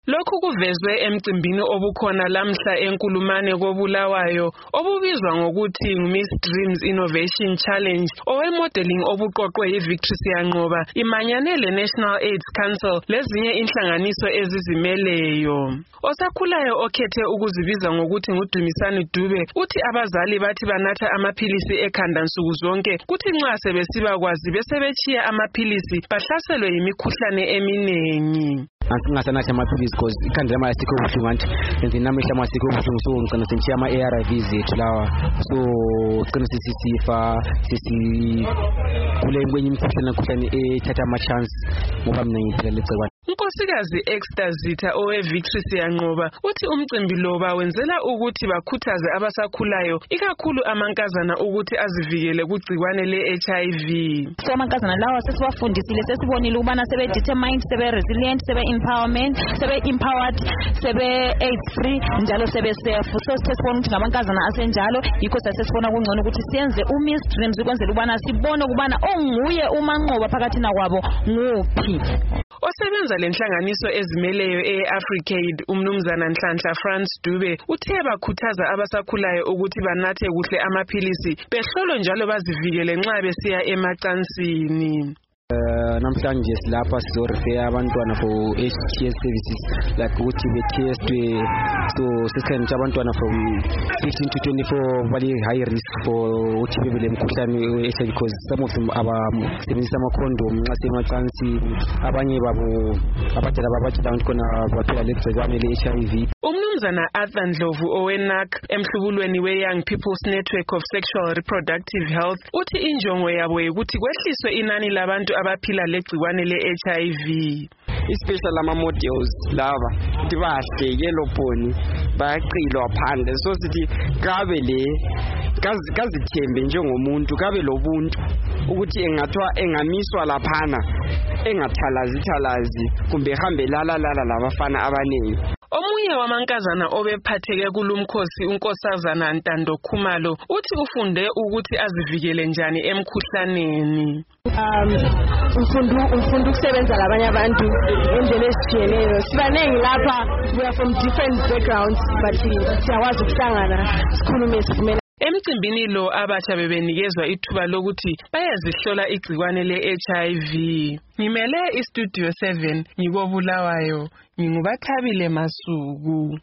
Lokhu kuvezwe emcimbini obukhona lamhla eNkulumane koBulawayo obubizwa ngokuthi Miss Dreams Innovation Challenge owemodeling obuqoqwe yiVictory Siyanqoba imanyane leNational AIDS Council lezinye inhlanganiso ezizimeleyo. Osakhulayo okhethe ukuzibiza ngokuthi nguDumisani Dube uthi abazali bathi banatha amaphilisi ekhanda nsuku zonke kuthi nxa sebesiba kwazi besebechiya amaphilisi bahlaselwe yimikhuhlane eminengi. Angasanatha amaphilisi because ikhanda lami asikho ubuhlungu anti and namehla masikho ubuhlungu so ngicela sentshiya ama-ARVs ethu lawa so ngicela sisifa kule kwenye imikhuhlane ethatha ama-chance ngoba mina ngiphila legciwane. Unkosikazi Esther Zitha oweVictory Siyanqoba uthi umcimbi lo bawenzela ukuthi bakhuthaze abasakhulayo ikakhulu amankazana ukuthi azivikele kugciwane le-HIV. So amankazana lawa sesibafundisile sesibonile ukubana sebe-determined, sebe-resilient, sebe-empowerment, sebe-empowered, sebe-AIDS free njalo sebe-safe. So sesibona ukuthi ngamankazana asenjalo yikho sesibona kungcono ukuthi siyenze uMiss Dreams ukwenzela ukubana sibone ukubana onguye umanqoba phakathi nakwabo nguphi. Osebenza lenhlanganiso ezimeleyo e-Africaid umnumzana Nhlanhla France Dube uthe bakhuthaza abasakhulayo ukuthi banathe kuhle amaphilisi behlolwe njalo bazivikele nxa besiya emacansini. Namhlanje silapha sizorefer abantwana for HTS services like ukuthi be-testwe so sesenzela abantwana from 15 to 24 bali high risk for ukuthi bebe lemkhuhlane we-HIV because some of them abasebenzisa ama-condom nxa semacansini abanye babo abadala babatshela ukuthi khona baphila legciwane le-HIV. Umnumzana Arthur Ndlovu oweNAC emhlubulweni we-Young People's Network of Sexual Reproductive Health uthi injongo yabo ukuthi kwehliswe inani labantu abaphila legciwane le-HIV. Especially ama-models laba ukuthi bahleke loponi bayaqilwa phandle so sithi kabe kazithembe njengomuntu kabe lobuntu ukuthi engathiwa engamiswa laphana engathalazi kumbe ehambe lala labafana abaningi. Omunye wamankazana obephatheke kulumkhosi unkosazana Ntando Khumalo uthi ufunde ukuthi azivikele njani emkhuhlaneni. Ufunde ukusebenza labanye abantu endlela ezitshiyeneyo. Sibanengi lapha, we are from different backgrounds but siyakwazi ukuhlangana sikhulume sivumele. Emcimbini lo abatsha bebenikezwa ithuba lokuthi bayazihlola igciwane le-HIV. Ngimele iStudio 7 ngikobulawayo, nginguBathabile Masuku.